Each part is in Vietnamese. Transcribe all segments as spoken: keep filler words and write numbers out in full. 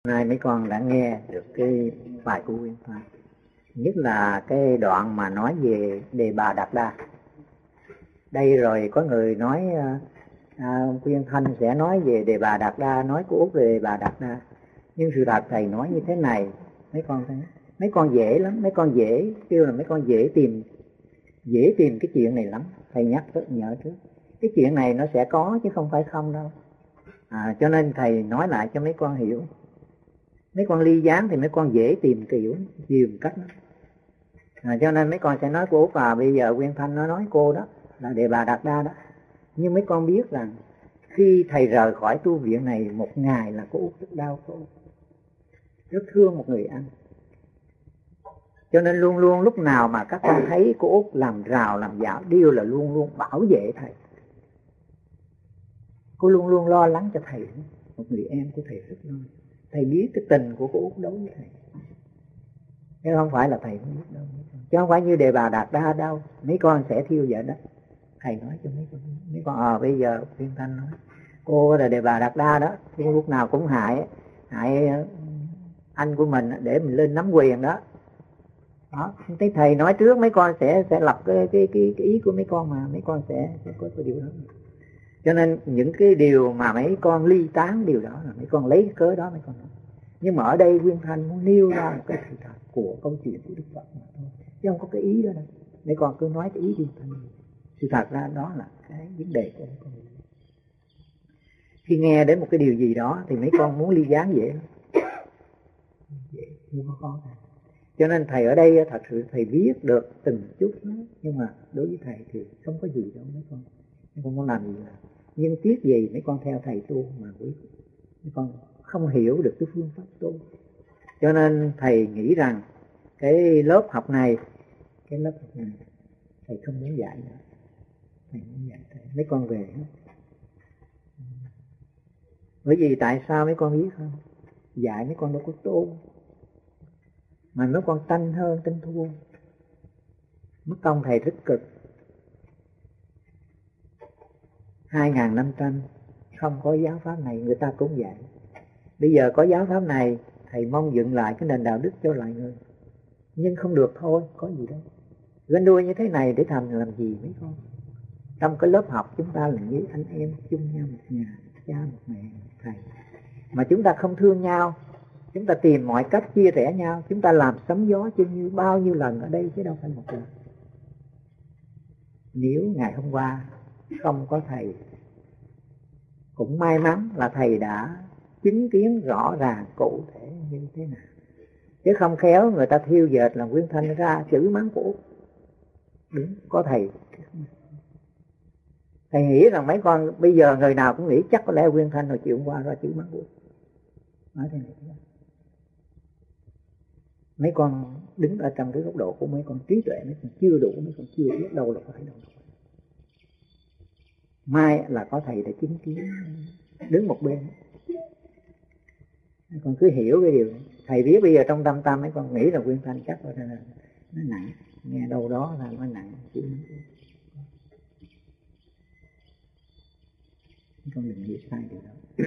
Nay mấy con đã nghe được cái bài của Nguyên Phan, nhất là cái đoạn mà nói về Đề Bà Đạt Đa. Đây rồi có người nói à, Nguyên Thanh sẽ nói về Đề Bà Đạt Đa, nói của Út về Đề Bà Đạt Đa. Nhưng sự thật thầy nói như thế này, mấy con thấy, mấy con dễ lắm, mấy con dễ kêu là mấy con dễ tìm, dễ tìm cái chuyện này lắm. Thầy nhắc rất nhớ trước, cái chuyện này nó sẽ có chứ không phải không đâu. À, cho nên thầy nói lại cho mấy con hiểu. Mấy con ly gián thì mấy con dễ tìm kiểu tìm cách à, cho nên mấy con sẽ nói cô Út à, bây giờ Nguyên Thanh nó nói cô đó là Đề Bà Đạt Đa đó. Nhưng mấy con biết rằng khi thầy rời khỏi tu viện này một ngày là cô Út rất đau khổ, rất thương một người anh. Cho nên luôn luôn lúc nào mà các con thấy cô Út làm rào làm dạo đều là luôn luôn bảo vệ thầy. Cô luôn luôn lo lắng cho thầy, một người em của thầy rất lo. Thầy biết cái tình của cô Út đối với thầy, chứ không phải là thầy không biết đâu. Chứ không phải như Đề Bà Đạt Đa đâu, mấy con sẽ thiêu vợ đó. Thầy nói cho mấy con, mấy con ờ à, bây giờ Nguyên Thanh nói cô là Đề Bà Đạt Đa đó, lúc nào cũng hại hại anh của mình để mình lên nắm quyền đó. Đó, thấy thầy nói trước mấy con sẽ sẽ lập cái cái cái, cái ý của mấy con, mà mấy con sẽ, sẽ có cái điều đó. Cho nên những cái điều mà mấy con ly tán điều đó là mấy con lấy cái cớ đó mấy con nói. Nhưng mà ở đây Nguyên Thanh muốn nêu ra một cái sự thật của câu chuyện của Đức Phật mà thôi, chứ không có cái ý đó đâu. Mấy con cứ nói cái ý Nguyên Thanh, sự thật ra đó là cái vấn đề của mấy con. Khi nghe đến một cái điều gì đó thì mấy con muốn ly gián dễ lắm, dễ không có khó. Cho nên thầy ở đây thật sự thầy biết được từng chút đó, nhưng mà đối với thầy thì không có gì đâu mấy con. Mấy con muốn làm gì làm. Nhưng tiếc gì mấy con theo thầy tu mà quý mấy con không hiểu được cái phương pháp tu. Cho nên thầy nghĩ rằng cái lớp học này, cái lớp học này thầy không muốn dạy nữa. Thầy muốn dạy thầy. Mấy con về hết. Bởi vì tại sao mấy con biết không? Dạy mấy con đâu có tu, mà mấy con tranh hơn tranh thua. Mất công thầy rất cực. Hai ngàn năm trăm không có giáo pháp này người ta cũng dạy. Bây giờ có giáo pháp này, thầy mong dựng lại cái nền đạo đức cho loài người. Nhưng không được thôi, có gì đâu. Ganh đua như thế này để thành làm gì mấy con? Trong cái lớp học chúng ta là như anh em chung nhau một nhà, cha một mẹ, một thầy. Mà chúng ta không thương nhau, chúng ta tìm mọi cách chia rẽ nhau, chúng ta làm sấm gió chứ như bao nhiêu lần ở đây chứ đâu phải một lần. Nếu ngày hôm qua không có thầy, cũng may mắn là thầy đã chứng kiến rõ ràng cụ thể như thế nào. Chứ không khéo người ta thiêu dệt là Nguyên Thanh ra chữ mắng của đúng có thầy. Thầy nghĩ rằng mấy con bây giờ người nào cũng nghĩ chắc có lẽ Nguyên Thanh hồi chiều hôm qua ra chữ mắng của. Nói thế này. Mấy con đứng ở trong cái góc độ của mấy con trí tuệ, mấy con chưa đủ, mấy con chưa biết đâu là có thể đâu. Mai là có thầy để chứng kiến, đứng một bên. Mấy con cứ hiểu cái điều này. Thầy biết bây giờ trong tâm tâm mấy con nghĩ là Nguyên Thanh chắc là nó nặng, nghe đâu đó là nó nặng chứ. Mấy con đừng nghĩ sai điều đó.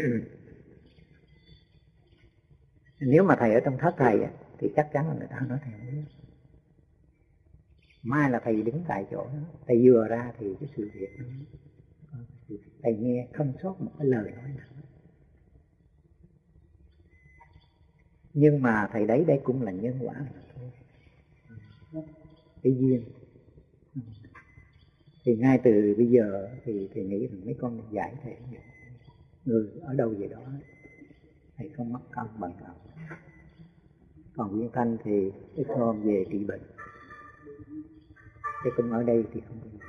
Nếu mà thầy ở trong thất thầy thì chắc chắn là người ta nói thầy không biết. Mai là thầy đứng tại chỗ đó, thầy vừa ra thì cái sự việc đó, thầy nghe không sót một cái lời nói nào. Nhưng mà thầy đấy đây cũng là nhân quả mà thôi, cái duyên. Thì ngay từ bây giờ thì thầy nghĩ rằng mấy con giải thầy người ở đâu về đó, thầy không mất công bằng lòng. Còn Nguyên Thanh thì ít hôm về trị bệnh, cái cũng ở đây thì không được.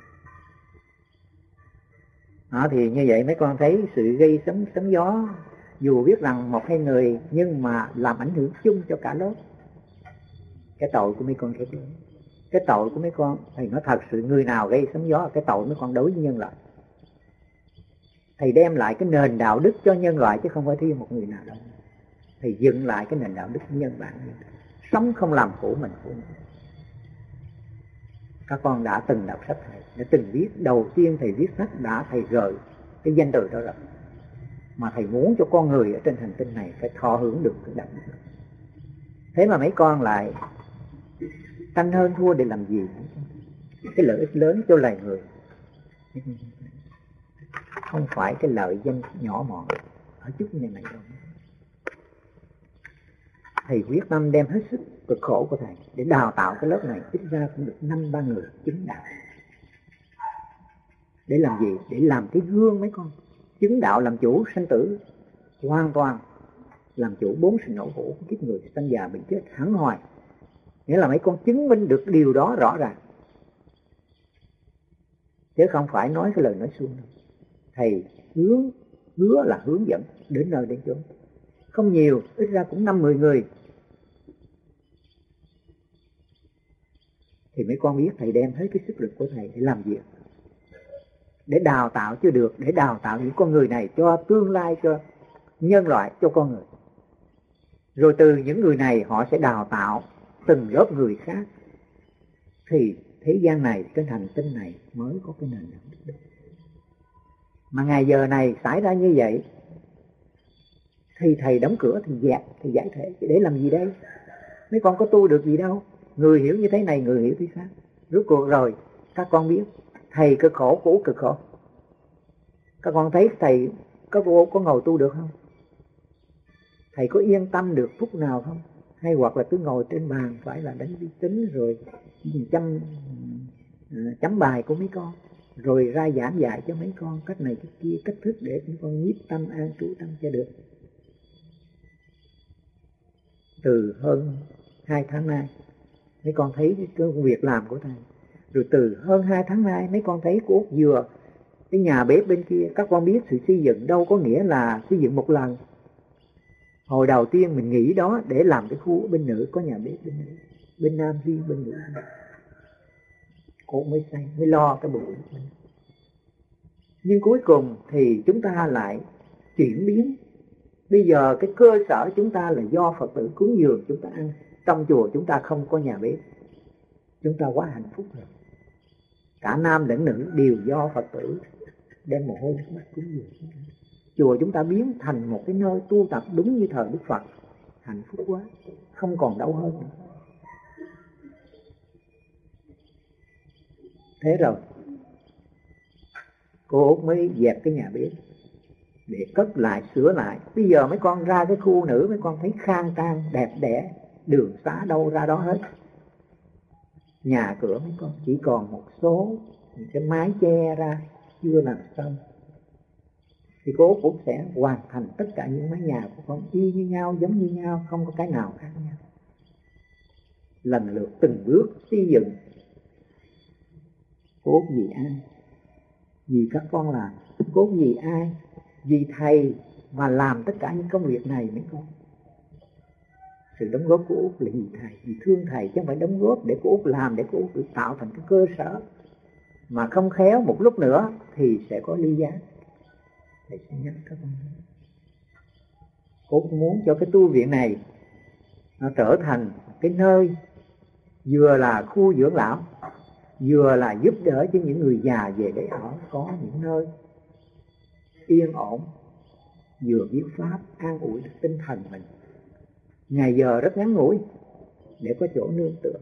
Đó, thì như vậy mấy con thấy sự gây sấm sấm gió, dù biết rằng một hai người nhưng mà làm ảnh hưởng chung cho cả lớp. Cái tội của mấy con rất lớn. Cái tội của mấy con, thầy nói thật sự, người nào gây sấm gió, cái tội mấy con đối với nhân loại. Thầy đem lại cái nền đạo đức cho nhân loại chứ không phải riêng một người nào đâu. Thầy dựng lại cái nền đạo đức nhân bản, sống không làm khổ mình khổ mình. Các con đã từng đọc sách thầy, đã từng viết, đầu tiên thầy viết sách đã thầy gợi cái danh từ đó rồi. mà thầy muốn cho con người ở trên hành tinh này phải thọ hưởng được cái đạo đức. Thế mà mấy con lại tranh hơn thua để làm gì? Cái lợi ích lớn cho loài người không phải cái lợi danh nhỏ mọn ở chút như này đâu. Thầy quyết tâm đem hết sức cực khổ của thầy để đào tạo cái lớp này, ít ra cũng được năm ba người chứng đạo. Để làm gì? Để làm cái gương mấy con chứng đạo, làm chủ sanh tử hoàn toàn, làm chủ bốn sự nổi khổ của kiếp người, sanh già bệnh chết hẳn hoài. Nghĩa là mấy con chứng minh được điều đó rõ ràng, chứ không phải nói cái lời nói suông đâu. Thầy hướng hứa là hướng dẫn đến nơi đến chốn, không nhiều, ít ra cũng năm mười người. Thì mấy con biết thầy đem hết cái sức lực của thầy để làm việc, để đào tạo chưa được, để đào tạo những con người này cho tương lai, cho nhân loại, cho con người. Rồi từ những người này họ sẽ đào tạo từng lớp người khác. Thì thế gian này, trên hành tinh này mới có cái nền đạo đức. Mà ngày giờ này xảy ra như vậy thì thầy đóng cửa thì dẹp, thì giải thể. Để làm gì đây? Mấy con có tu được gì đâu. Người hiểu như thế này, người hiểu thế khác. Rốt cuộc rồi các con biết thầy cực khổ, cổ cực khổ. Các con thấy thầy có cô có ngồi tu được không? Thầy có yên tâm được phút nào không? Hay hoặc là cứ ngồi trên bàn phải là đánh vi tính rồi chăm chấm bài của mấy con, rồi ra giảng dạy cho mấy con cách này cách kia, cách thức để mấy con nhiếp tâm an trú tâm cho được. Từ hơn hai tháng nay mấy con thấy cái công việc làm của thầy. Rồi từ hơn hai tháng nay mấy con thấy của Út Dừa, cái nhà bếp bên kia. Các con biết sự xây dựng đâu có nghĩa là xây dựng một lần. Hồi đầu tiên mình nghĩ đó để làm cái khu bên nữ, có nhà bếp bên nữ, bên nam riêng, bên nữ cô mới xây, mới lo cái bụi. Nhưng cuối cùng thì chúng ta lại chuyển biến. Bây giờ cái cơ sở chúng ta là do Phật tử cúng dường chúng ta ăn. Trong chùa chúng ta không có nhà bếp, chúng ta quá hạnh phúc rồi. Cả nam lẫn nữ đều do Phật tử đem mồ hôi nước mắt cúng dường. Chùa chúng ta biến thành một cái nơi tu tập đúng như thời Đức Phật. Hạnh phúc quá, không còn đâu hơn nữa. Thế rồi cô Út mới dẹp cái nhà bếp để cất lại, sửa lại. Bây giờ mấy con ra cái khu nữ, mấy con thấy khang trang, đẹp đẽ, đường xá đâu ra đó hết. Nhà cửa mấy con chỉ còn một số những cái mái che ra, chưa làm xong. Thì cô cũng sẽ hoàn thành tất cả những mái nhà của con y như nhau, giống như nhau, không có cái nào khác nhau. Lần lượt từng bước xây dựng. Cốt vì ai? Vì các con làm. Cốt vì ai? Vì thầy mà làm tất cả những công việc này mấy con. Sự đóng góp của Út là vì thầy, vì thương thầy, chứ không phải đóng góp để cô Út làm, để cô Út được tạo thành cái cơ sở. Mà không khéo một lúc nữa thì sẽ có ly gián. Thầy sẽ nhắc các con. Cô Út muốn cho cái tu viện này nó trở thành cái nơi vừa là khu dưỡng lão, vừa là giúp đỡ cho những người già về để ở, có những nơi yên ổn, vừa biết pháp an ủi được tinh thần mình. Ngày giờ rất ngắn ngủi để có chỗ nương tựa.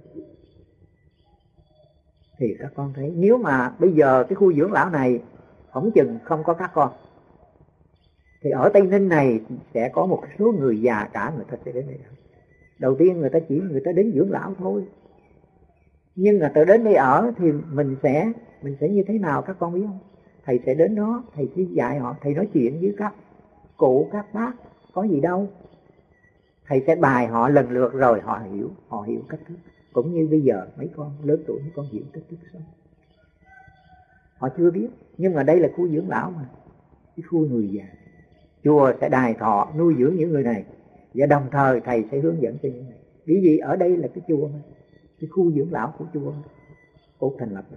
Thì các con thấy nếu mà bây giờ cái khu dưỡng lão này phỏng chừng không có các con, thì ở Tây Ninh này sẽ có một số người già cả, người ta sẽ đến đây. Đầu tiên người ta chỉ người ta đến dưỡng lão thôi. Nhưng mà từ đến đây ở thì mình sẽ mình sẽ như thế nào các con biết không? Thầy sẽ đến đó, thầy sẽ dạy họ, thầy nói chuyện với các cụ, các bác, có gì đâu. Thầy sẽ bài họ lần lượt rồi họ hiểu, họ hiểu cách thức. Cũng như bây giờ mấy con lớn tuổi, mấy con hiểu cách thức sống. Họ chưa biết, nhưng mà đây là khu dưỡng lão mà, cái khu người già. Chùa sẽ đài thọ, nuôi dưỡng những người này, và đồng thời thầy sẽ hướng dẫn cho những người. Vì gì ở đây là cái chùa mà, cái khu dưỡng lão của chùa cô thành lập được.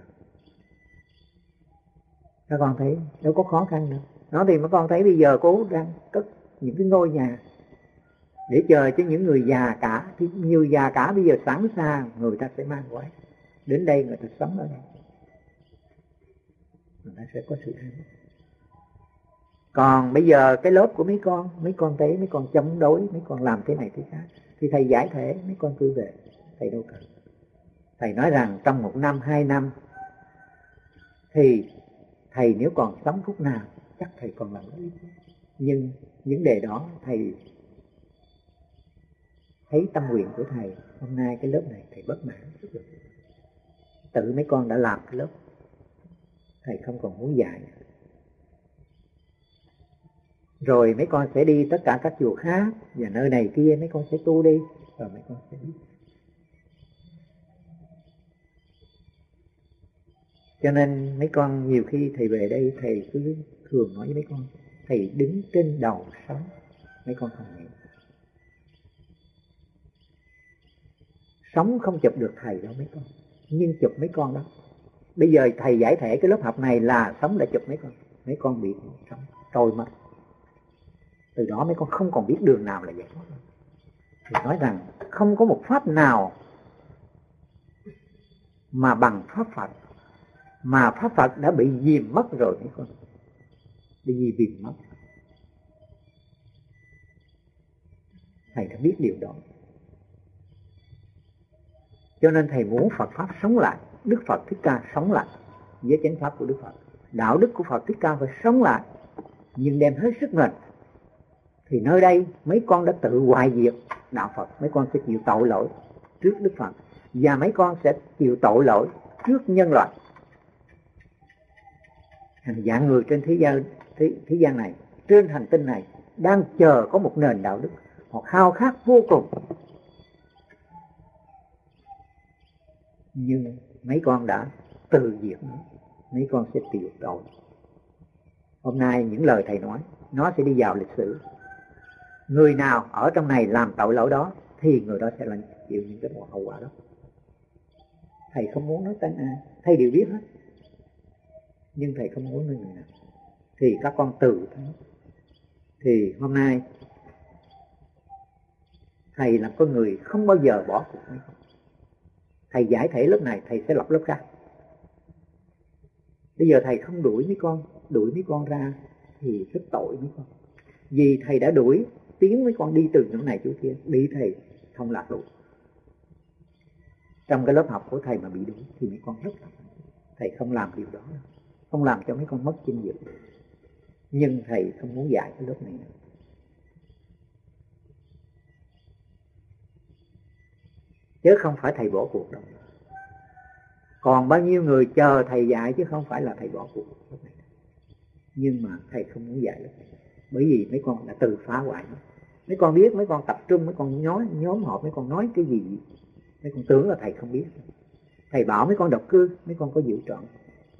Các con thấy đâu có khó khăn đâu. Nó thì mấy con thấy bây giờ cô đang cất những cái ngôi nhà để chờ cho những người già cả. Thì nhiều già cả bây giờ sẵn sàng người ta sẽ mang qua đến đây, người ta sống ở đây, người ta sẽ có sự an. Còn bây giờ cái lớp của mấy con, mấy con thấy mấy con chống đối, mấy con làm thế này thế khác, thì thầy giải thể, mấy con cứ về, thầy đâu cần. Thầy nói rằng trong một năm, hai năm thì thầy nếu còn sống phút nào chắc thầy còn làm ý. Nhưng vấn đề đó thầy thấy tâm nguyện của thầy, hôm nay cái lớp này thầy bất mãn. Tự mấy con đã làm cái lớp, thầy không còn muốn dạy. Rồi mấy con sẽ đi tất cả các chùa khác, và nơi này kia mấy con sẽ tu đi, rồi mấy con sẽ biết. Cho nên mấy con nhiều khi thầy về đây, thầy cứ thường nói với mấy con, thầy đứng trên đầu sóng. Mấy con không hiểu, sóng không chụp được thầy đâu mấy con, nhưng chụp mấy con đó. Bây giờ thầy giải thể cái lớp học này là sóng đã chụp mấy con. Mấy con bị sóng trôi mất. Từ đó mấy con không còn biết đường nào là giải thoát. Thì nói rằng không có một pháp nào mà bằng pháp Phật, mà pháp Phật đã bị dìm mất rồi mấy con, bị dìm mất. Thầy đã biết điều đó. Cho nên thầy muốn Phật Pháp sống lại, Đức Phật Thích Ca sống lại với chánh pháp của Đức Phật. Đạo đức của Phật Thích Ca phải sống lại, nhưng đem hết sức mình. Thì nơi đây mấy con đã tự hoại diệt đạo Phật. Mấy con sẽ chịu tội lỗi trước Đức Phật, và mấy con sẽ chịu tội lỗi trước nhân loại. Hàng vạn người trên thế gian, thế, thế gian này, trên hành tinh này đang chờ có một nền đạo đức. Họ khao khát vô cùng. Nhưng mấy con đã từ diệt nó, mấy con sẽ chịu tội. Hôm nay những lời thầy nói, nó sẽ đi vào lịch sử. Người nào ở trong này làm tội lỗi đó thì người đó sẽ là chịu những cái hậu quả đó. Thầy không muốn nói tên ai, thầy đều biết hết, nhưng thầy không muốn nói người nào. Thì các con tự thấy. Thì hôm nay thầy là con người không bao giờ bỏ cuộc mấy con. Thầy giải thể lớp này, thầy sẽ lập lớp khác. Bây giờ thầy không đuổi mấy con, đuổi mấy con ra thì rất tội mấy con. Vì thầy đã đuổi tiếng mấy con đi từ chỗ này chỗ kia, bị thầy không lạc đủ. Trong cái lớp học của thầy mà bị đuổi thì mấy con rất là thầy không làm điều đó, không làm cho mấy con mất danh dự. Nhưng thầy không muốn dạy cái lớp này nữa. Chứ không phải thầy bỏ cuộc đâu. Còn bao nhiêu người chờ thầy dạy chứ không phải là thầy bỏ cuộc lớp này. Nhưng mà thầy không muốn dạy lớp này, bởi vì mấy con đã tự phá hoại nó. Mấy con biết, mấy con tập trung, mấy con nói nhóm họp, mấy con nói cái gì, mấy con tưởng là thầy không biết. Thầy bảo mấy con độc cư, mấy con có giữ trọn.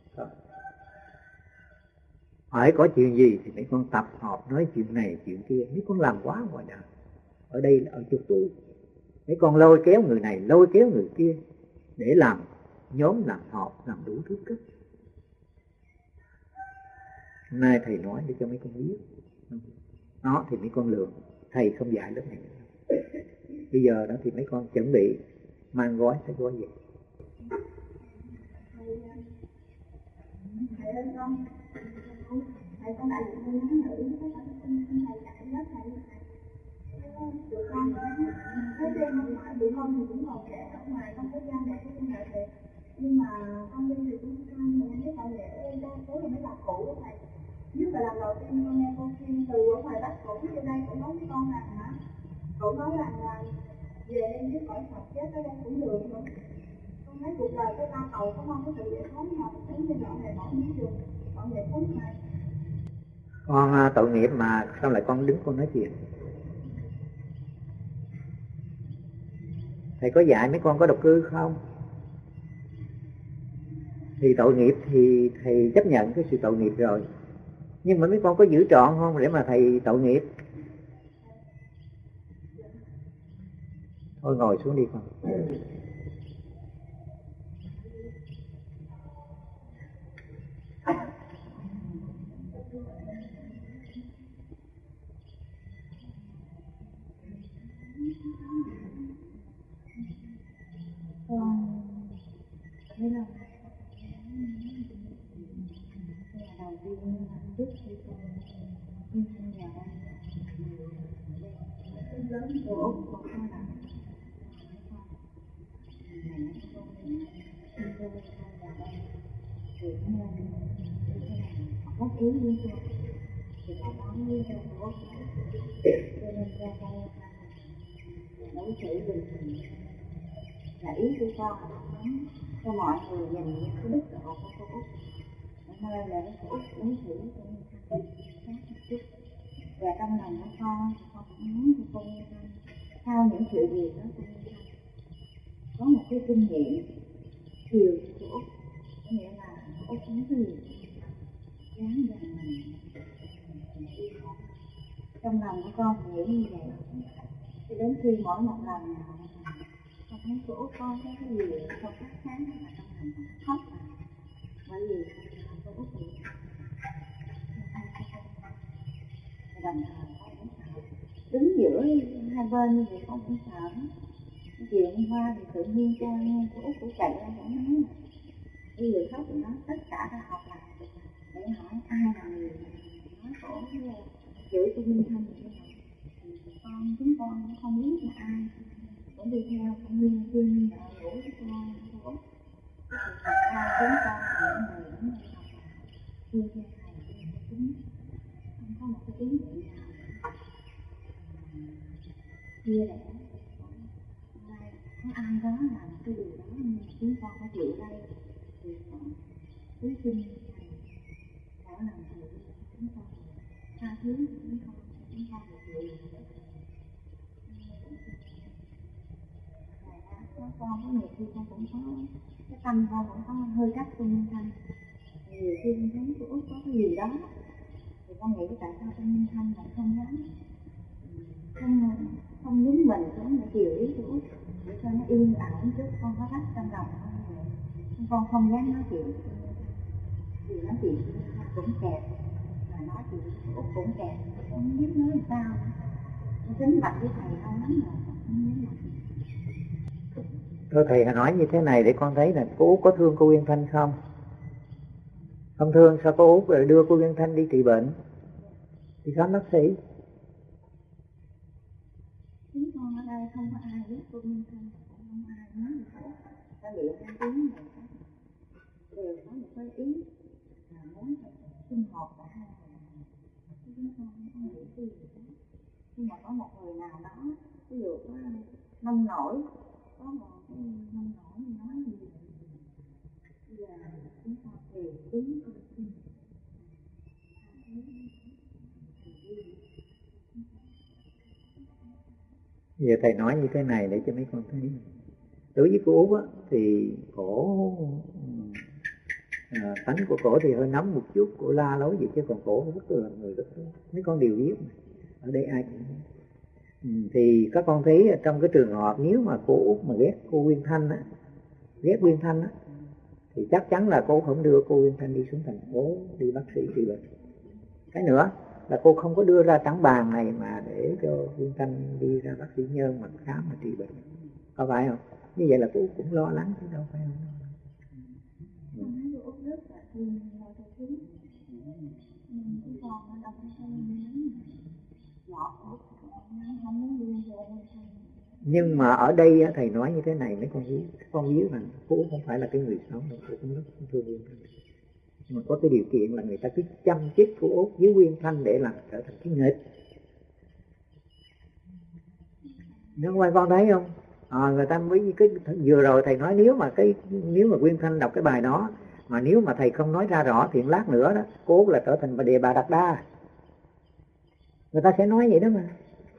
Hỏi có chuyện gì thì mấy con tập họp nói chuyện này chuyện kia. Mấy con làm quá ngoài đời. Ở đây là ở chỗ tu. Mấy con lôi kéo người này, lôi kéo người kia để làm nhóm, làm họp, làm đủ thứ cách. Hôm nay thầy nói để cho mấy con biết. Đó thì mấy con lường. Thầy không dạy lớp này. Bây giờ đó thì mấy con chuẩn bị mang gói, sách gói về. Thầy ơi con, thầy con đại diện con nói nữ, thầy dạy lớp thầy. Tụi con thấy đêm hôm nay tụi con thì cũng còn trẻ ở ngoài, không có gian để con dạy thầy. Nhưng mà con đi thì cũng không, mà mấy bạn trẻ đa số là mấy bà cũ đó thầy. Nhất là lần đầu tiên con nghe cô Kim từ ở ngoài Bắc cũ vô đây, cũng nói với con rằng hả, cậu nói rằng là về đây với cõi Phật chết ở đây cũng được nữa. Con thấy cuộc đời cái ba cầu có mong cái sự giải thoát nào đến như đoạn này bỏ miếng trường, bọn giải thoát này. Con tội nghiệp mà sao lại con đứng con nói chuyện? Thầy có dạy mấy con có độc cư không? Thì tội nghiệp thì thầy chấp nhận cái sự tội nghiệp rồi. Nhưng mà mấy con có giữ trọn không để mà thầy tội nghiệp? Thôi ngồi xuống đi con. Thế nào? Đầu tiên trước khi con góp ý với tôi thì ta nói với tôi góp cho nên ra đây đối xử bình thường là ý của con cho mọi người nhìn những cái đức độ của cô Út ở nơi là cô Út đối xử cho nên khác một chút, và trong lòng của con con cũng muốn cho cô Nguyên Thanh sau những sự việc đó cô Nguyên Thanh có một cái kinh nghiệm chiều của cô Út, có nghĩa là cô Út không có gì dám dần mình đi khỏi. Trong lòng của con nghĩ như vậy, cho đến khi mỗi một lần nào con thấy cô Út có cái gì không phát sáng mà trong lòng con khóc, bởi vì cô Út bị đồng thời con cũng sợ, đứng giữa hai bên như vậy con cũng sợ. Chiều hôm qua thì tự nhiên cha cô Út cũng chạy ra cũng nói bây giờ khóc thì nói tất cả đã học lại để hỏi ai là người nói khổ chửi cô Nguyên Thanh như thế nào. Con chúng con cũng không biết là ai, cũng đi theo cũng như khuyên nhờ ngủ với con cô Út. Thật ra chúng con là những người đến đây học chưa theo thầy chưa chính, không có một cái ý nghĩ nào chia rẽ. Có ai đó làm cái điều đó nhưng chúng con có chịu đây thì con cứ xin thầy mỗi lần thầy đi chúng con tha thứ chúng con chúng con được chịu rồi con có nhiều khi con cũng có cái tâm con cũng có hơi trách cô Nguyên Thanh. Nhiều khi con thấy cô Út có cái gì đó thì con nghĩ tại sao cô Nguyên Thanh lại không dám không không nhúng mình xuống để chiều ý cô Út để cho nó yên ảo một chút. Con có trách trong lòng con như vậy, con không dám nói chuyện vì nói chuyện cũng kẹt, mà nói chuyện Út cũng kẹt, con không biết nói làm sao. Con tính bạch với thầy lâu lắm rồi con không biết làm. Thôi thầy nói như thế này để con thấy là cô Út có thương cô Nguyên Thanh không? Không thương sao cô Út lại đưa cô Nguyên Thanh đi trị bệnh, đi khám bác sĩ? Chúng con ở đây không có ai biết cô Nguyên Thanh, cũng không ai nói gì hết. Ta liệu hai tiếng này đều có một cái ý là muốn sinh hoạt cả hai người. Chúng con không có nghĩ gì hết. Nhưng mà có một người nào đó, ví dụ có nông nổi, có một cái nông nổi nói gì bây giờ chúng con đều đứng con xin. Giờ thầy nói như thế này để cho mấy con thấy. Đối với cô Út á, thì cổ à, tánh của cổ thì hơi nóng một chút, cổ la lối gì chứ còn cổ rất là người rất tốt. Mấy con đều biết mà. Ở đây ai cũng biết. Ừ, thì các con thấy trong cái trường hợp nếu mà cô Út mà ghét cô Nguyên Thanh á, ghét Nguyên Thanh á, thì chắc chắn là cô không đưa cô Nguyên Thanh đi xuống thành phố đi bác sĩ trị bệnh. Cái nữa là cô không có đưa ra trắng bàn này mà để cho Nguyên Thanh đi ra bác sĩ Nhân mà khám mà trị bệnh, có phải không? Như vậy là cô cũng lo lắng chứ đâu phải không? Con thấy cô Út rất là thương lo cho chúng, nhưng chúng con ở đâu có thấy nhỏ Út không muốn đưa vô Nguyên Thanh. Nhưng mà ở đây thầy nói như thế này mấy con biết, con biết rằng cô không phải là cái người xấu đâu, cô cũng rất thương Nguyên Thanh. Mà có cái điều kiện là người ta cứ chăm chích cô Út với Nguyên Thanh để làm trở thành cái nghịch. Nếu ngoài con thấy không? À, người ta mới cái vừa rồi thầy nói nếu mà cái nếu mà Nguyên Thanh đọc cái bài đó mà nếu mà thầy không nói ra rõ thì lát nữa đó cô Út là trở thành đề bà Đạt Đa. Người ta sẽ nói vậy đó mà.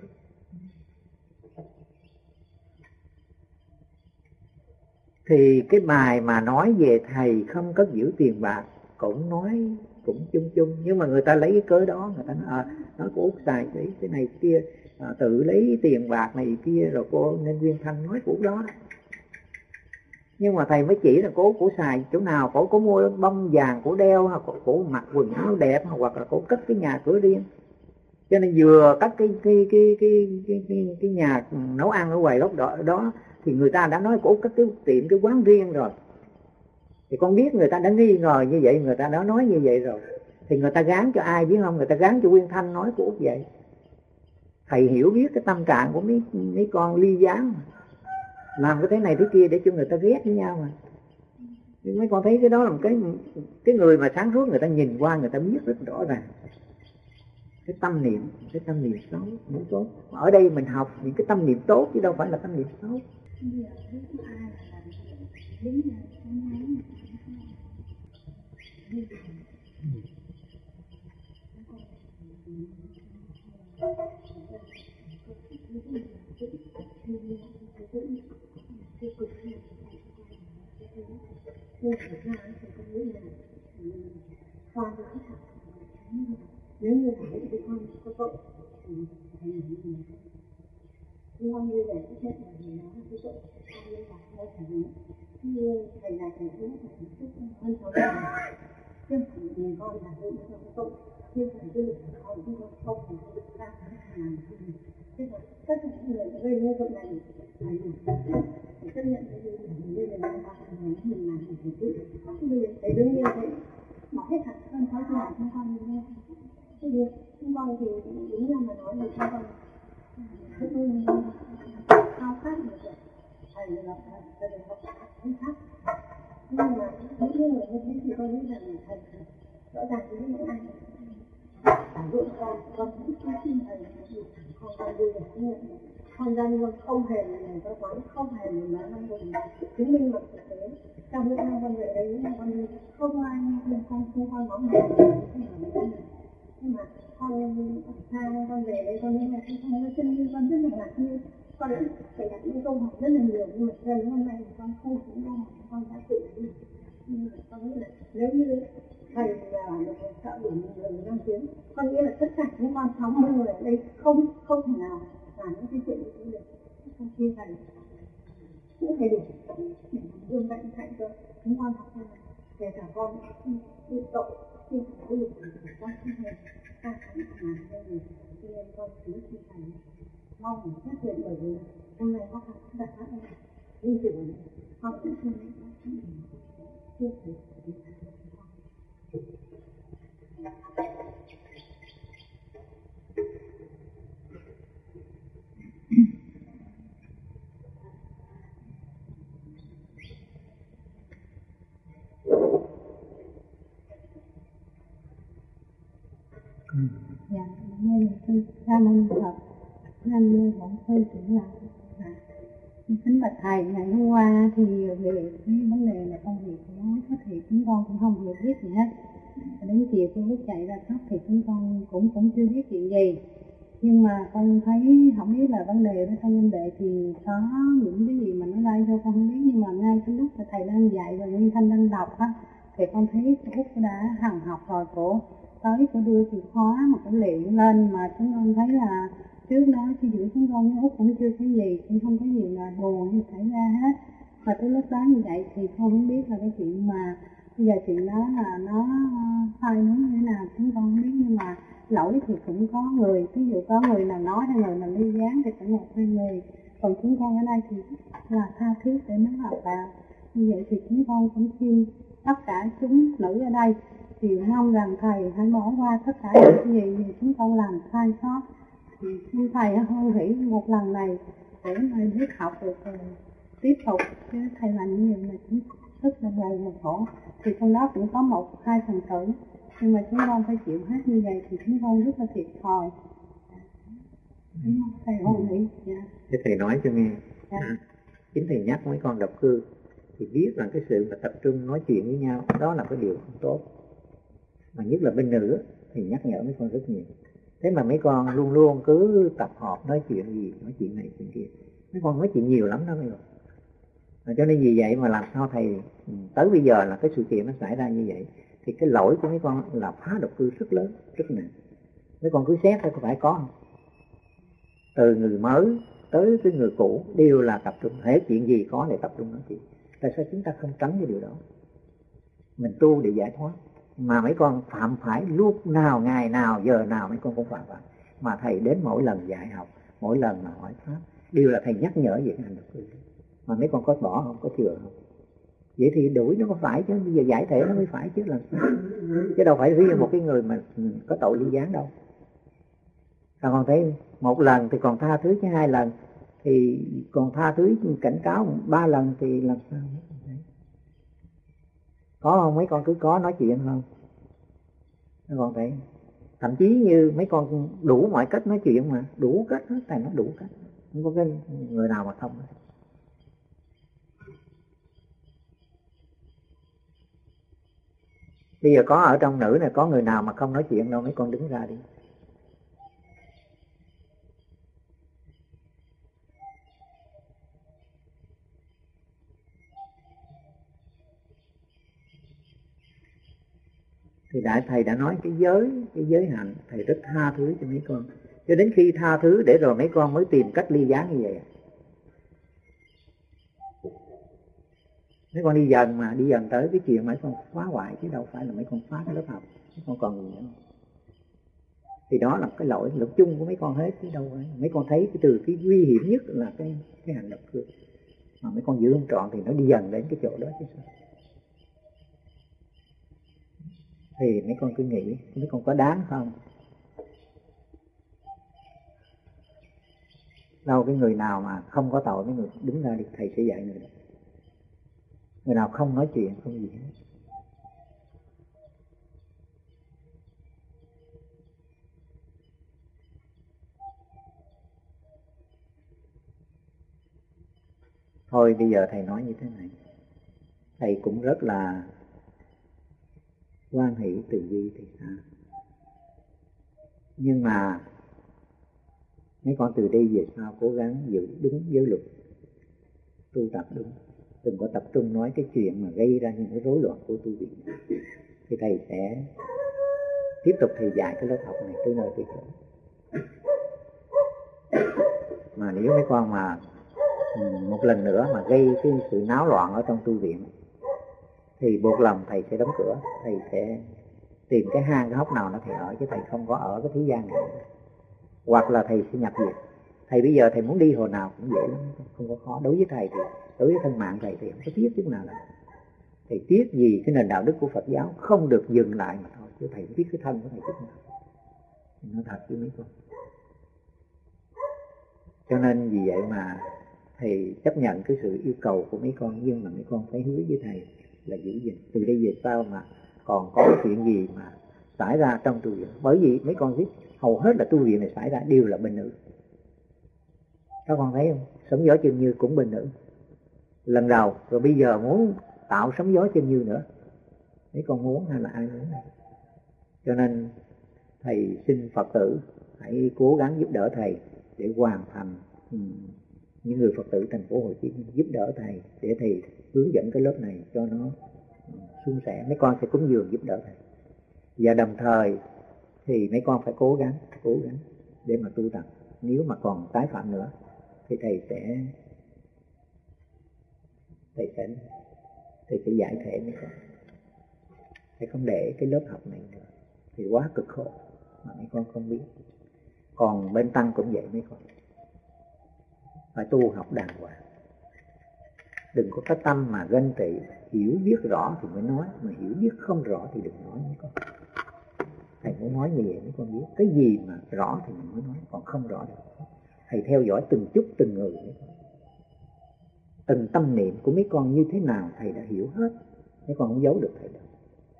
Thì cái bài mà nói về thầy không cất giữ tiền bạc cũng nói cũng chung chung, nhưng mà người ta lấy cái cớ đó người ta nói à, nói cô Út xài cái cái này kia à, tự lấy tiền bạc này kia rồi cô nên Nguyên Thanh nói của đó. Nhưng mà thầy mới chỉ là cô cổ xài chỗ nào, cổ có mua bông vàng cổ đeo, hoặc cổ, cổ mặc quần áo đẹp, hoặc là cổ cất cái nhà cửa riêng, cho nên vừa cất cái cái cái cái cái cái, cái nhà nấu ăn ở ngoài góc đó, đó thì người ta đã nói cổ cất cái tiệm cái quán riêng rồi. Thì con biết người ta đã nghi ngờ như vậy, người ta đã nói như vậy rồi, thì người ta gán cho ai biết không? Người ta gán cho Nguyên Thanh nói của Út vậy. Thầy hiểu biết cái tâm trạng của mấy, mấy con ly gián mà. Làm cái thế này thế kia để cho người ta ghét với nhau mà. Nhưng mấy con thấy cái đó là một cái cái người mà sáng suốt, người ta nhìn qua người ta biết rất rõ ràng cái tâm niệm, cái tâm niệm xấu, không tốt. Ở đây mình học những cái tâm niệm tốt chứ đâu phải là tâm niệm xấu. Nhưng thực ra thì con nghĩ là con nói thật, nếu như là những con có tội thì thầy nghĩ gì nhưng con như vậy cũng chết là vì nó là cái tội con nên là con phải nói như thầy là thầy cũng phải thích hơn cháu là chứ phải nhìn con là những cái tội nhưng phải cái lực của con chứ con không phải ra cái hàng tức là tất cả những người gây nên tội này phải chấp nhận cái điều như là người ta phải nói mình làm thì tự bây giờ thấy đương nhiên thế bỏ hết cả con cháu là chúng con như thế bây giờ chúng con thì đúng là mà nói là chúng con rất khao khát được thầy là thầy là học khao khát nhưng mà những người như thế thì con nghĩ rằng thầy rõ ràng với những ai tản dụng con con cũng không xin thầy con con đưa được cái nhận con ra nhưng không hề là người ta quán, không hề là nói năng dùng chứng minh mặt thực tế trong những năm con về đấy con không ai nhưng con không con nói gì nhưng mà con sang con về đây con nhưng mà con nói chân như con rất là ngạc nhiên con đã phải đặt những câu hỏi rất là nhiều nhưng mà gần hôm nay con không cũng đâu con đã tự đi nhưng mà con nghĩ là nếu như thầy là một người thợ đủ người năm tiếng con nghĩ là tất cả những con sáu mươi người ở đây không không thể nào làm những cái chuyện như thế được con chia thầy cũng thầy đủ để dương bệnh hạnh cho chúng con học ra này kể cả con bị tội khi phải có lực của con không hề ta khẳng làm theo gì cho nên con cứ chia thầy mong mình phát hiện bởi vì hôm nay có học đặt phát này nhưng chỉ là con cũng không biết chia thầy Dạ, nên tôi Sa môn Phật, nên như bọn tôi cũng là kính bạch thầy, ngày hôm qua thì về cái vấn đề là công việc của nó thì chúng con cũng không hiểu biết gì hết. Đến chiều tôi lúc chạy ra khóc thì chúng con cũng cũng chưa biết chuyện gì. Nhưng mà con thấy không biết là vấn đề đó trong vấn đề thì có những cái gì mà nó gây cho con không biết, nhưng mà ngay cái lúc mà thầy đang dạy và Nguyên Thanh đang đọc á thì con thấy cô Út đã hằng học rồi, cổ tới cô đưa chìa khóa một cái liệm lên mà chúng con thấy là trước đó khi giữa chúng con với Út cũng chưa có gì, cũng không có gì mà buồn như xảy ra hết. Và tới lúc đó như vậy thì con không biết là cái chuyện mà bây giờ chuyện đó là nó sai đúng như thế nào chúng con không biết, nhưng mà lỗi thì cũng có người, ví dụ có người nào nói hay người nào ly gián thì cũng một hai người, còn chúng con ở đây thì là tha thiết để nó học vào. Như vậy thì chúng con cũng xin tất cả chúng nữ ở đây thì mong rằng thầy hãy bỏ qua tất cả những cái gì mà chúng con làm sai sót, thì xin thầy hoan hỷ một lần này để mà biết học được rồi tiếp tục, chứ thầy làm như vậy mà chúng rất là buồn và khổ. Thì trong đó cũng có một hai phần tử, nhưng mà chúng con phải chịu hết như vậy thì chúng con rất là thiệt thòi. Thầy hoan hỷ. Dạ. Thế thầy nói cho nghe. Dạ. À, chính thầy nhắc mấy con độc cư thì biết rằng cái sự mà tập trung nói chuyện với nhau đó là cái điều không tốt, mà nhất là bên nữ thì nhắc nhở mấy con rất nhiều. Thế mà mấy con luôn luôn cứ tập họp nói chuyện gì, nói chuyện này chuyện kia, mấy con nói chuyện nhiều lắm đó mấy con. Và cho nên vì vậy mà làm sao thầy tới bây giờ là cái sự kiện nó xảy ra như vậy thì cái lỗi của mấy con là phá độc cư rất lớn, rất nặng. Mấy con cứ xét coi có phải có không, từ người mới tới cái người cũ đều là tập trung, hết chuyện gì có để tập trung nói chuyện. Tại sao chúng ta không tránh cái điều đó? Mình tu để giải thoát, mà mấy con phạm phải lúc nào, ngày nào, giờ nào mấy con cũng phạm phải. Mà thầy đến mỗi lần dạy học, mỗi lần mà hỏi pháp đều là thầy nhắc nhở về cái hành độc cư. Mà mấy con có bỏ không, có chừa không? Vậy thì đuổi nó có phải chứ, bây giờ giải thể nó mới phải chứ làm sao? Chứ đâu phải riêng một cái người mà có tội ly gián đâu. Sao con thấy một lần thì còn tha thứ, chứ hai lần thì còn tha thứ cảnh cáo, ba lần thì làm sao? Có không? Mấy con cứ có nói chuyện không? Mấy con thấy thậm chí như mấy con đủ mọi cách nói chuyện, mà đủ cách hết, thầy nó đủ cách, không có cái người nào mà không. Bây giờ có ở trong nữ này có người nào mà không nói chuyện đâu, mấy con đứng ra đi. Thì đại thầy đã nói cái giới, cái giới hạnh, thầy rất tha thứ cho mấy con. Cho đến khi tha thứ để rồi mấy con mới tìm cách ly gián như vậy. Mấy con đi dần mà, đi dần tới cái chuyện mấy con phá hoại, chứ đâu phải là mấy con phá cái lớp học. Mấy con còn gì nữa. Thì đó là cái lỗi, lỗi chung của mấy con hết, chứ đâu phải. Mấy con thấy cái từ cái nguy hiểm nhất là cái, cái hành động cướp. Mà mấy con giữ không trọn thì nó đi dần đến cái chỗ đó chứ sao. Thì mấy con cứ nghĩ mấy con có đáng không? Đâu cái người nào mà không có tội, mấy người đứng ra đi, thầy sẽ dạy người đó. Người nào không nói chuyện, không gì hết. Thôi bây giờ thầy nói như thế này. Thầy cũng rất là hoan hỷ từ bi thì sao. Nhưng mà mấy con từ đây về sau cố gắng giữ đúng giới luật, tu tập đúng. Đừng có tập trung nói cái chuyện mà gây ra những cái rối loạn của tu viện. Thì thầy sẽ tiếp tục thầy dạy cái lớp học này tới nơi tới chỗ. Mà nếu mấy con mà một lần nữa mà gây cái sự náo loạn ở trong tu viện thì buộc lòng thầy sẽ đóng cửa. Thầy sẽ tìm cái hang, cái hốc nào nó thầy ở, chứ thầy không có ở cái thế gian này. Hoặc là thầy sẽ nhập viện. Thầy bây giờ thầy muốn đi hồi nào cũng dễ lắm, không có khó. Đối với thầy thì, đối với thân mạng thầy thì không có tiếc chút nào đâu. Thầy tiếc gì cái nền đạo đức của Phật giáo không được dừng lại mà thôi, chứ thầy không tiếc cái thân của thầy chút nào. Nói thật với mấy con. Cho nên vì vậy mà thầy chấp nhận cái sự yêu cầu của mấy con, nhưng mà mấy con phải hứa với thầy là giữ gìn. Từ đây về sau mà còn có chuyện gì mà xảy ra trong tu viện, bởi vì mấy con biết hầu hết là tu viện này xảy ra đều là bên nữ. Các con thấy không? Sóng gió chân như cũng bên nữ lần đầu, rồi bây giờ muốn tạo sóng gió chân như nữa. Mấy con muốn hay là ai muốn này? Cho nên thầy xin Phật tử hãy cố gắng giúp đỡ thầy để hoàn thành. Những người Phật tử thành phố Hồ Chí Minh giúp đỡ thầy để thầy hướng dẫn cái lớp này cho nó suôn sẻ. Mấy con sẽ cúng dường giúp đỡ thầy. Và đồng thời thì mấy con phải cố gắng, cố gắng để mà tu tập. Nếu mà còn tái phạm nữa thì thầy sẽ thầy sẽ thầy sẽ giải thể mấy con. Thầy không để cái lớp học này nữa thì quá cực khổ mà mấy con không biết. Còn bên tăng cũng vậy mấy con, phải tu học đàng hoàng. Đừng có cái tâm mà ganh tị, hiểu biết rõ thì mới nói, mà hiểu biết không rõ thì đừng nói mấy con. Thầy muốn nói như vậy mấy con biết, cái gì mà rõ thì mình mới nói, còn không rõ được. Thầy theo dõi từng chút từng người mấy con. Từng tâm niệm của mấy con như thế nào thầy đã hiểu hết, mấy con không giấu được thầy đâu.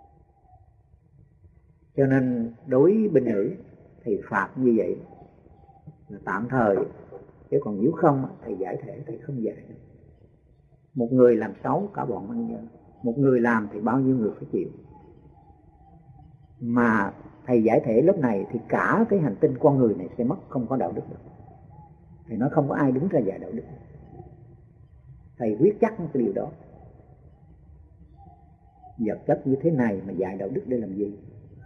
Cho nên đối với bên nữ thầy phạt như vậy là tạm thời, chứ còn nếu không thầy giải thể, thầy không giải đâu. Một người làm xấu cả bọn ăn nhớ, một người làm thì bao nhiêu người phải chịu. Mà thầy giải thể lớp này thì cả cái hành tinh con người này sẽ mất, không có đạo đức được. Thầy nói không có ai đứng ra dạy đạo đức. Thầy quyết chắc cái điều đó. Vật chất như thế này mà dạy đạo đức để làm gì?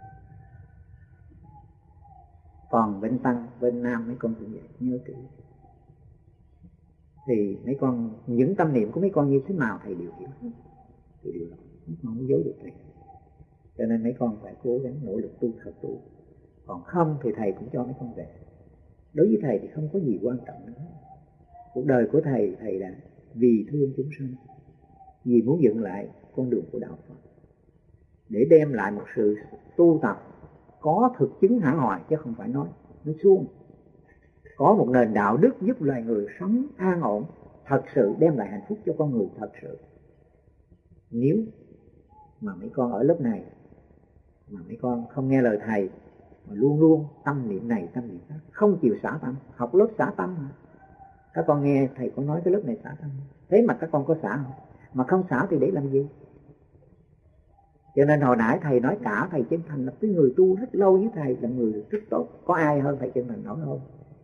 Còn bên tăng, bên nam mấy con cũng vậy, nhớ kỹ. Thì mấy con, những tâm niệm của mấy con như thế nào thầy đều hiểu hết. Thì điều đó mấy con không giấu được thầy. Cho nên mấy con phải cố gắng nỗ lực tu thật tu. Còn không thì thầy cũng cho mấy con về. Đối với thầy thì không có gì quan trọng nữa. Cuộc đời của thầy, thầy đã vì thương chúng sanh, vì muốn dựng lại con đường của đạo Phật, để đem lại một sự tu tập có thực chứng hẳn hoài, chứ không phải nói nói suông. có một nền đạo đức giúp loài người sống an ổn, thật sự đem lại hạnh phúc cho con người thật sự. Nếu mà mấy con ở lớp này mà mấy con không nghe lời thầy, mà luôn luôn tâm niệm này tâm niệm khác, không chịu xả tâm, học lớp xả tâm mà. Các con nghe thầy có nói cái lớp này xả tâm, thế mà các con có xả không? Mà không xả thì để làm gì? Cho nên hồi nãy thầy nói cả thầy Chân Thành là cái người tu rất lâu với thầy, là người rất tốt. Có ai hơn thầy Chân Thành nói không?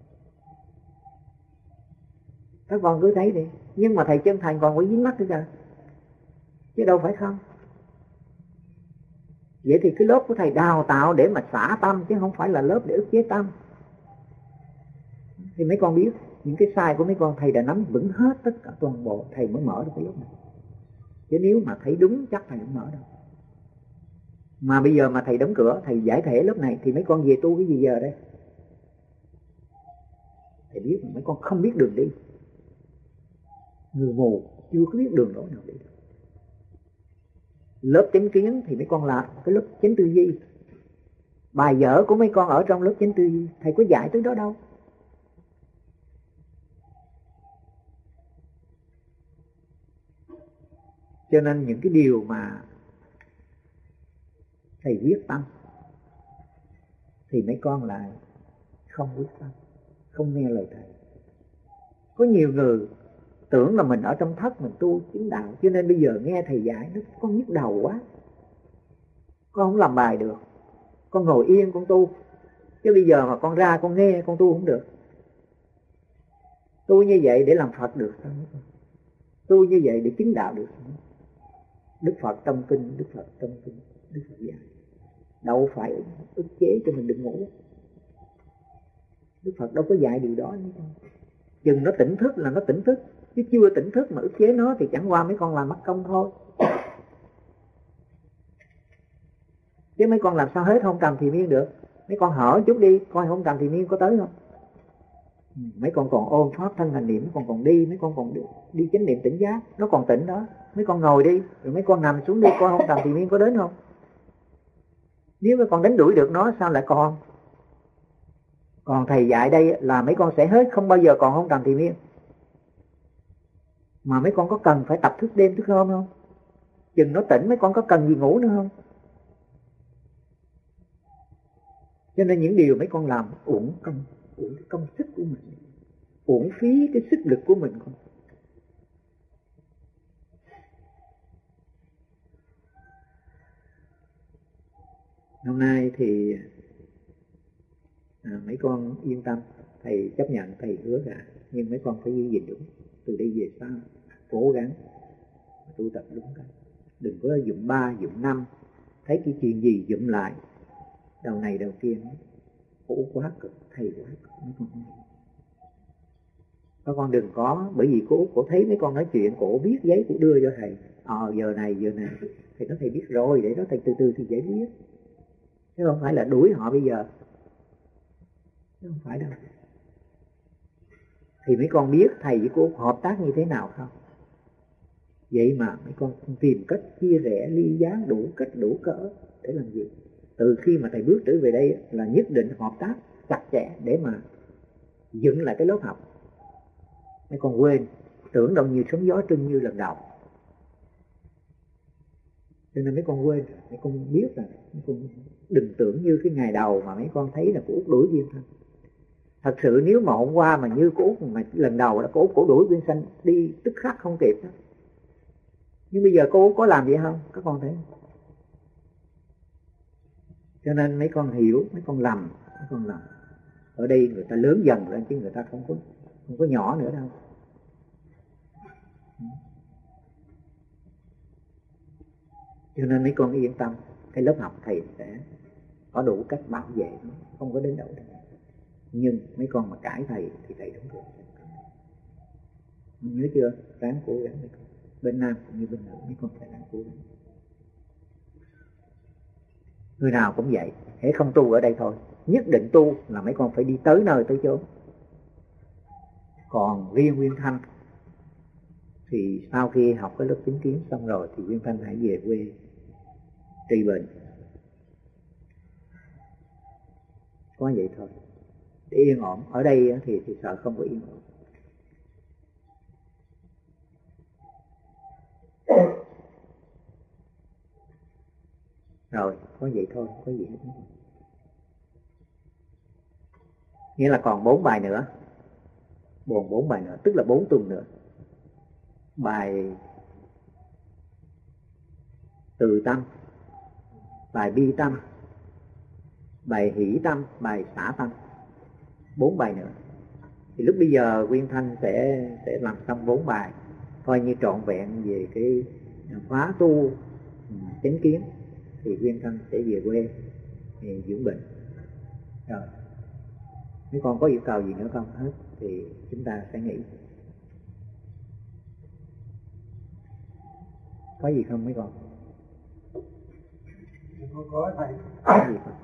Các con cứ thấy đi. Nhưng mà thầy Chân Thành còn có dính mắt nữa kìa, chứ đâu phải không. Vậy thì cái lớp của thầy đào tạo để mà xả tâm, chứ không phải là lớp để ức chế tâm. Thì mấy con biết những cái sai của mấy con, thầy đã nắm vững hết tất cả toàn bộ, thầy mới mở được cái lớp này. Chứ nếu mà thấy đúng chắc thầy không mở đâu. Mà bây giờ mà thầy đóng cửa, thầy giải thể lớp này thì mấy con về tu cái gì giờ đây? Thầy biết mà mấy con không biết đường đi. Người mù chưa có biết đường lối nào đi. Lớp chánh kiến thì mấy con là cái lớp chánh tư duy. Bài vở của mấy con ở trong lớp chánh tư duy, thầy có dạy tới đó đâu. Cho nên những cái điều mà thầy quyết tâm thì mấy con lại không quyết tâm, không nghe lời thầy. Có nhiều người tưởng là mình ở trong thất mình tu chứng đạo, cho nên bây giờ nghe thầy dạy nó con nhức đầu quá, con không làm bài được, con ngồi yên con tu. Chứ bây giờ mà con ra con nghe con tu không được. Tu như vậy để làm Phật được sao? Tu như vậy để chứng đạo được sao? Đức Phật trong kinh, Đức Phật trong kinh, Đức Phật dạy đâu phải ức chế cho mình đừng ngủ. Đức Phật đâu có dạy điều đó nữa. Chừng nó tỉnh thức là nó tỉnh thức, chứ chưa tỉnh thức mà ức chế nó thì chẳng qua mấy con làm mất công thôi. Chứ mấy con làm sao hết hôn trầm thì miên được. Mấy con hỏi chút đi, coi hôn trầm thì miên có tới không. Mấy con còn ôm pháp thân hành niệm, mấy con còn đi, mấy con còn đi, đi chánh niệm tỉnh giác, nó còn tỉnh đó. Mấy con ngồi đi, rồi mấy con nằm xuống đi, coi hôn trầm thì miên có đến không. Nếu mấy con đánh đuổi được nó sao lại còn. Còn thầy dạy đây là mấy con sẽ hết, không bao giờ còn hôn trầm thì miên. Mà mấy con có cần phải tập thức đêm thức hôm không? Chừng nó tỉnh mấy con có cần gì ngủ nữa không? Cho nên những điều mấy con làm uổng công, uổng công sức của mình, uổng phí cái sức lực của mình con. Hôm nay thì à, mấy con yên tâm, thầy chấp nhận, thầy hứa cả, nhưng mấy con phải giữ gìn đúng. Từ đây về sau cố gắng tu tập đúng cái, đừng có dụng ba dụng năm, thấy cái chuyện gì dụng lại đầu này đầu kia, khổ quá cực, thầy quá cực. Mấy con không hiểu. Các con đừng có, bởi vì cô cổ thấy mấy con nói chuyện, cổ viết giấy cổ đưa cho thầy, ờ à, giờ này giờ này thầy nói thầy biết rồi, để đó thầy từ từ thì giải quyết, chứ không phải là đuổi họ bây giờ, chứ không phải đâu. Thì mấy con biết thầy với cô hợp tác như thế nào không? Vậy mà mấy con tìm cách chia rẽ ly gián đủ cách đủ cỡ để làm gì? Từ khi mà thầy bước trở về đây là nhất định hợp tác chặt chẽ để mà dựng lại cái lớp học. Mấy con quên, tưởng đâu như sóng gió trưng như lần đầu. Cho nên mấy con quên, mấy con biết là mấy con đừng tưởng như cái ngày đầu mà mấy con thấy là cô Út đuổi Viên Thanh. Thật sự nếu mà hôm qua mà như cô Út mà lần đầu là cô Út cổ đuổi Viên Thanh đi tức khắc không kịp đó. Nhưng bây giờ cô Út có làm vậy không? Các con thấy không? Cho nên mấy con hiểu, mấy con lầm, mấy con lầm. Ở đây người ta lớn dần lên chứ người ta không có không có nhỏ nữa đâu. Cho nên mấy con yên tâm, cái lớp học thầy sẽ có đủ cách bảo vệ nó, không có đến đâu đâu. Nhưng mấy con mà cãi thầy thì thầy đúng rồi. Nhớ chưa? Ráng cố gắng mấy con. Bên nam cũng như bên nữ, mấy con phải ráng cố gắng. Người nào cũng vậy, hễ không tu ở đây thôi, nhất định tu là mấy con phải đi tới nơi tới chốn. Còn riêng Nguyên Thanh thì sau khi học cái lớp chính kiến xong rồi thì Nguyên Thanh hãy về quê trị bệnh. Có vậy thôi. để yên ổn. Ở đây thì thì sợ không có yên ổn. Rồi, có vậy thôi, có gì hết. Nghĩa là còn bốn bài nữa. Buồn bốn bài nữa, tức là bốn tuần nữa. Bài từ tâm, bài bi tâm, bài hỷ tâm, bài xả tâm. Bốn bài nữa. Thì lúc bây giờ Quyên Thanh sẽ sẽ làm xong bốn bài, coi như trọn vẹn về cái khóa tu chánh kiến. Thì Quyên Thanh sẽ về quê thì dưỡng bệnh. Rồi, nếu con có yêu cầu gì nữa không hết thì chúng ta sẽ nghỉ. Có gì không mấy con? Không có thầy. Có gì không?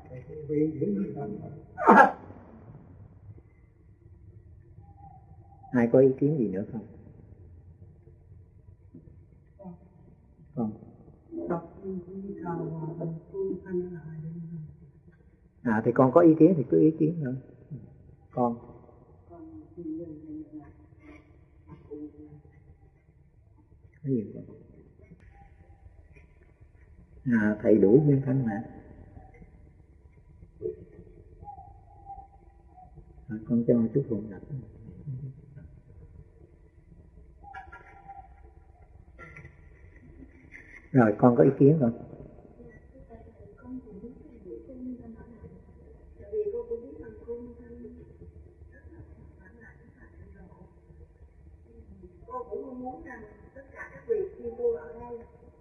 Ai có ý kiến gì nữa không? Không. À thì con có ý kiến thì cứ ý kiến thôi. Con. Cái gì vậy? À thầy đuổi Quyên Thanh mà. À, con cho chú Phụng đặt. Rồi con có ý kiến không? Cô cũng mong muốn rằng tất cả các vị khi tu ở đây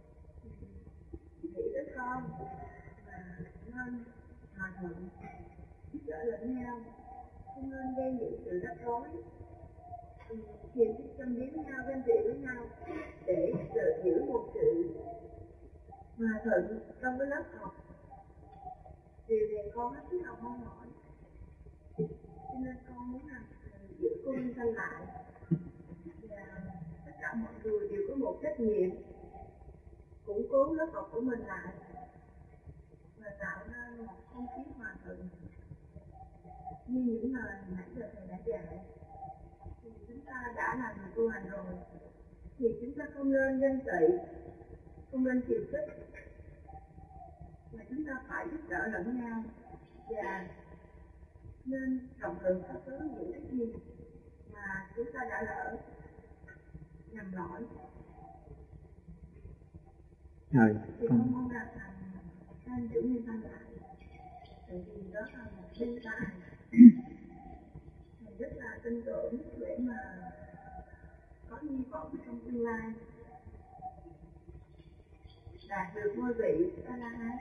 nghĩ tới con và nên hòa thuận giúp đỡ lẫn nhau, không nên gây những sự rắc rối, hiệp chăm biếm nhau, ganh tị với nhau để giữ một sự hòa thuận trong cái lớp học. Vì về con thích học mong mỏi, cho nên con muốn là giữ cô Quyên Thanh lại. Tất cả mọi người đều có một trách nhiệm củng cố lớp học của mình lại và tạo ra một không khí hòa thuận như những lời nãy giờ thầy đã dạy. Thì chúng ta đã là người tu hành rồi thì chúng ta không nên ganh tị, không nên chịu khích, mà chúng ta phải giúp đỡ lẫn nhau và nên rộng lượng tha thứ những cái gì mà chúng ta đã lỡ nhầm lỗi. Rồi, thì con mong rằng anh giữ Nguyên Thanh lại, tại vì đó là một thiên tài, mình rất là tin tưởng để mà có hy vọng trong tương lai đạt được ngôi vị A La Hán.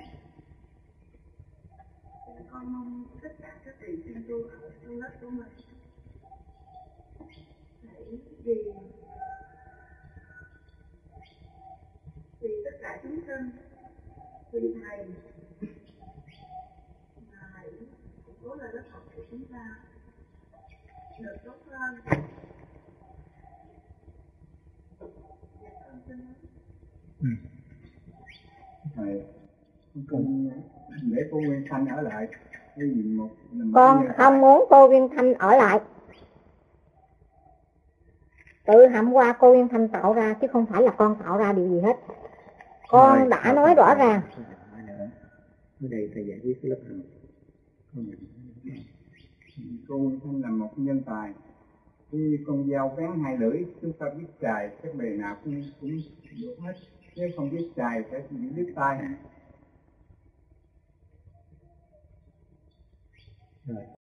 Con mong tất cả các vị chuyên tu ở trong lớp của mình hãy vì vì tất cả chúng sinh, vì thầy mà hãy củng cố là lớp học của chúng ta được tốt hơn. Dạ con xin lỗi. Ừ. Thầy, con để cô Nguyên Thanh ở lại. Cái gì một con không muốn cô Nguyên Thanh ở lại. Tự hậm qua cô Nguyên Thanh tạo ra chứ không phải là con tạo ra điều gì hết. Con rồi, đã nói rõ ràng. Ở đây thầy giải quyết cái lớp học. Cô Nguyên Thanh là một nhân tài. Như con dao bén hai lưỡi, chúng ta biết chài cái bề nào cũng cũng được hết. Nếu không biết chài phải bị đứt tay. Rồi.